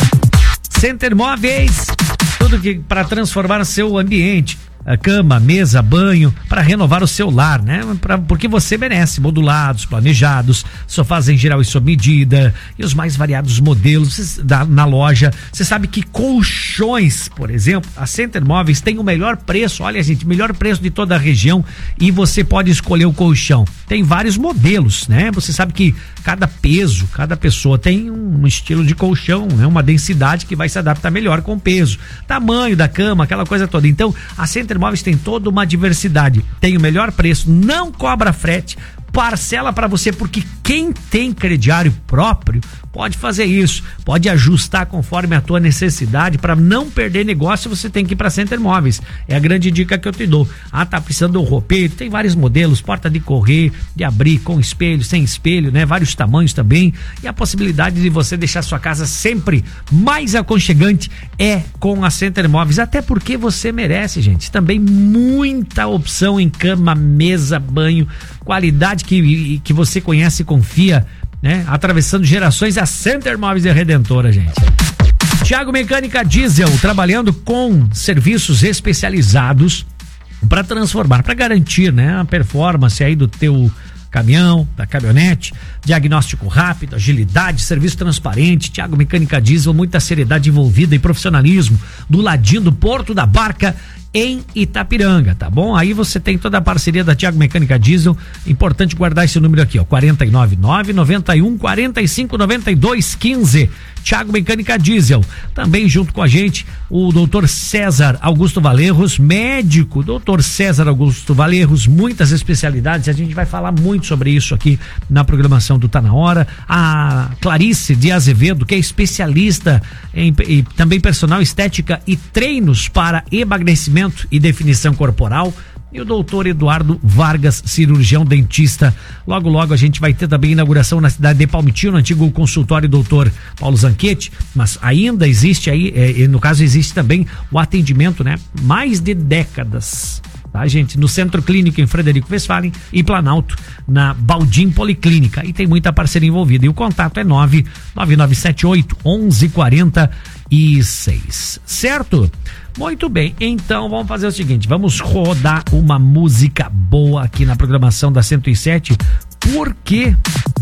S9: Center Móveis, tudo que para transformar o seu ambiente. A cama, mesa, banho, para renovar o seu lar, né? Pra, porque você merece, modulados, planejados, sofás em geral e sob medida, e os mais variados modelos da, na loja. Você sabe que colchões, por exemplo, a Center Móveis tem o melhor preço, olha gente, melhor preço de toda a região, e você pode escolher o colchão. Tem vários modelos, né? Você sabe que cada peso, cada pessoa tem um estilo de colchão, né? Uma densidade que vai se adaptar melhor com o peso, tamanho da cama, aquela coisa toda. Então, a Center Móveis tem toda uma diversidade, tem o melhor preço, não cobra frete, parcela para você, porque quem tem crediário próprio pode fazer isso, pode ajustar conforme a tua necessidade para não perder negócio. Você tem que ir para Center Móveis, é a grande dica que eu te dou. Ah, tá precisando do roupeiro, tem vários modelos, porta de correr, de abrir, com espelho, sem espelho, né? Vários tamanhos também, e a possibilidade de você deixar sua casa sempre mais aconchegante é com a Center Móveis, até porque você merece, gente. Também muita opção em cama, mesa, banho, qualidade que, que você conhece e confia, né? Atravessando gerações, a Center Móveis é redentora, gente. Thiago Mecânica Diesel, trabalhando com serviços especializados para transformar, para garantir, né, a performance aí do teu caminhão, da caminhonete, diagnóstico rápido, agilidade, serviço transparente. Thiago Mecânica Diesel, muita seriedade envolvida e profissionalismo, do ladinho do Porto da Barca, em Itapiranga, tá bom? Aí você tem toda a parceria da Thiago Mecânica Diesel. Importante guardar esse número aqui, ó, quarenta e nove nove, noventa e um, quarenta e cinco, noventa e dois, quinze. Thiago Mecânica Diesel. Também junto com a gente o doutor César Augusto Valerros, médico, doutor César Augusto Valerros, muitas especialidades, a gente vai falar muito sobre isso aqui na programação do Tá Na Hora. A Clarice de Azevedo, que é especialista em, e também personal estética e treinos para emagrecimento e definição corporal. E o doutor Eduardo Vargas, cirurgião dentista. Logo, logo a gente vai ter também inauguração na cidade de Palmitil, no antigo consultório doutor Paulo Zanquete, mas ainda existe aí, é, no caso existe também o atendimento, né? Mais de décadas, tá, gente? No Centro Clínico em Frederico Westphalen e Planalto, na Baldim Policlínica. E tem muita parceria envolvida. E o contato é nove nove nove sete oito, onze quarenta e seis. Certo? Muito bem, então vamos fazer o seguinte, vamos rodar uma música boa aqui na programação da cento e sete, porque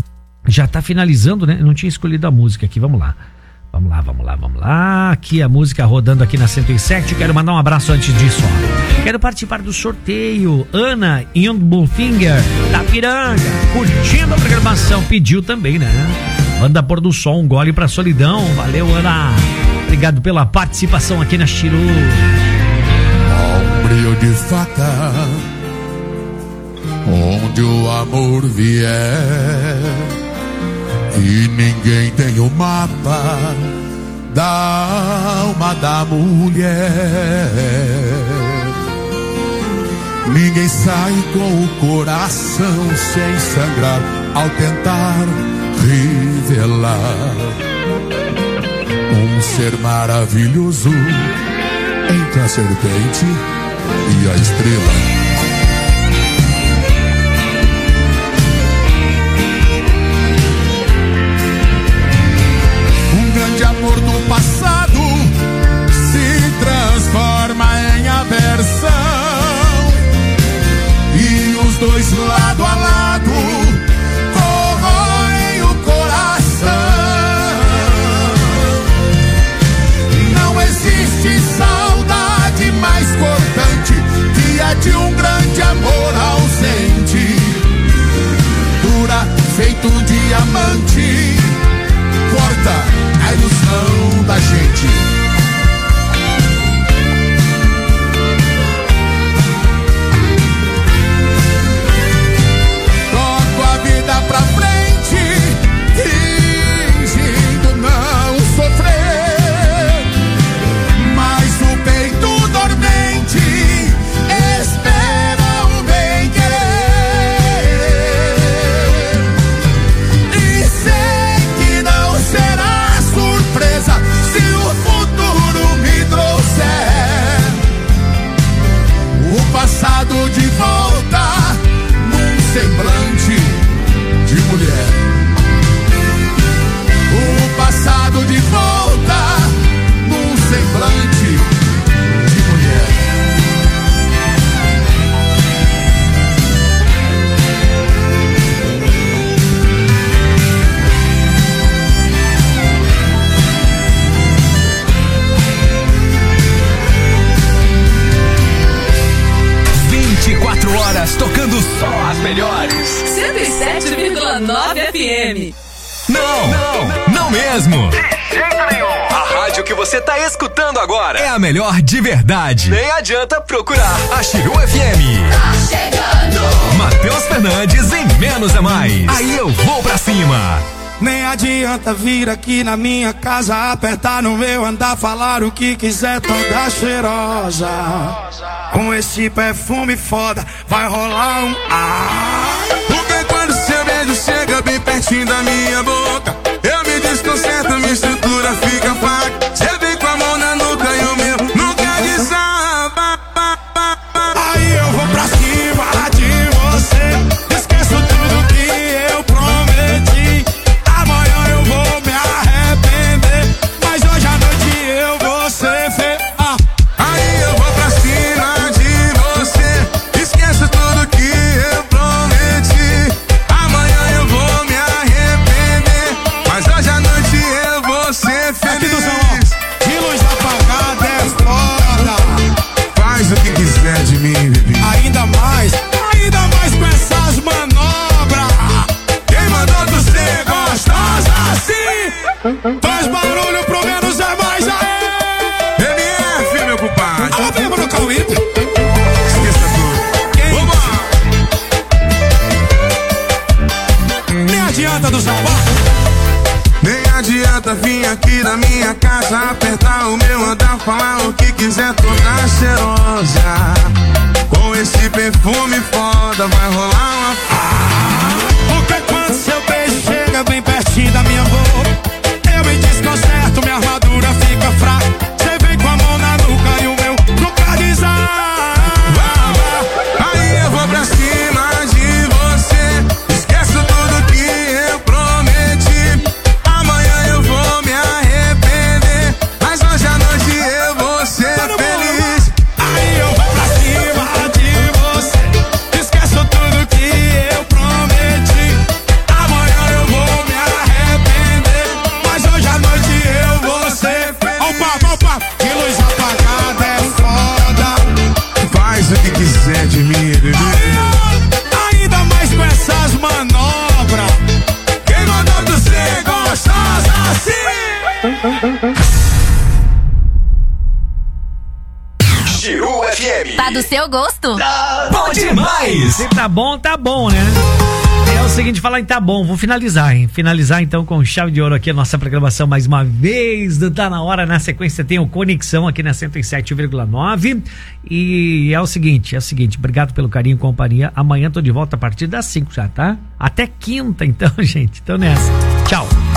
S9: já tá finalizando, né? Eu não tinha escolhido a música aqui, vamos lá. Vamos lá, vamos lá, vamos lá. Aqui a música rodando aqui na cento e sete. Quero mandar um abraço antes disso, ó. Quero participar do sorteio. Ana Bullfinger da Piranga, curtindo a programação, pediu também, né? Banda Pôr do Sol, um gole pra solidão. Valeu, Ana. Obrigado pela participação aqui na Chiru.
S3: Ao brilho de faca, onde o amor vier, e ninguém tem o mapa da alma da mulher. Ninguém sai com o coração sem sangrar ao tentar revelar um ser maravilhoso entre a serpente e a estrela. Um grande amor do passado se transforma em aversão, e os dois lado a lado corroem o coração. Não existe saudade mais cortante que a de um
S1: Não, não, não mesmo. De jeito nenhum. A rádio que você tá escutando agora é a melhor de verdade. Nem adianta procurar. A Chiru F M. Tá chegando. Matheus Fernandes em Menos é Mais. Aí eu vou pra cima.
S2: Nem adianta vir aqui na minha casa, apertar no meu andar, falar o que quiser, toda cheirosa. Com esse perfume foda, vai rolar um ah. Porque quando seu beijo chega bem pertinho da minha boca, eu me desconcerto, minha estrutura fica fraca. Você vem com a mão na nuca e o meu nunca desaba. Aí eu vou pra cima de você, esqueço tudo que eu prometi. Amanhã eu vou me arrepender, mas hoje à noite eu vou ser fe... ah. Aí eu vou pra cima de você, esqueço tudo que eu prometi. Amanhã eu vou me arrepender, mas hoje à noite eu vou ser feliz. De luz apagada é foda. Faz o que quiser de mim, bebê. Ainda mais, ainda mais com essas manobras. Quem mandou tu ser gostosa assim? Faz barulho pro Menos é Mais, aê! M F, meu compadre. Alô, mesmo no Cauípe. Esqueça tudo. Quem... Nem adianta do sabor. Nem adianta vir aqui na minha casa, apertar o meu andar, falar o que quiser, toda cheirosa. Com esse perfume foda vai rolar uma ah. Porque quando seu beijo chega bem pertinho da minha boca, eu me desconcerto, minha armadura fica fraca. Você vem com a mão na nuca e o meu nunca desaba. Aí eu vou pra cima de você, esqueço tudo que eu prometi. Amanhã eu vou me arrepender, mas hoje à noite eu vou ser feliz. Aí eu vou pra cima de você, esqueço tudo que eu prometi. Amanhã eu vou me arrepender, mas hoje à noite eu vou ser feliz. Opa, opa, que luz apagada é foda. Faz o que quiser de mim, bebê. Ainda mais com essas manobras. Quem mandou tu ser gostosa assim?
S1: Chiru F M.
S4: Tá do seu gosto?
S1: Bom demais!
S9: Se tá bom, tá bom, né? É o seguinte, falar em tá bom, vou finalizar, hein? Finalizar então com chave de ouro aqui a nossa programação mais uma vez do Tá Na Hora. Na sequência tem o Conexão aqui na cento e sete vírgula nove. E é o seguinte, é o seguinte, obrigado pelo carinho e companhia. Amanhã tô de volta a partir das cinco já, tá? Até quinta então, gente. Então nessa. Tchau.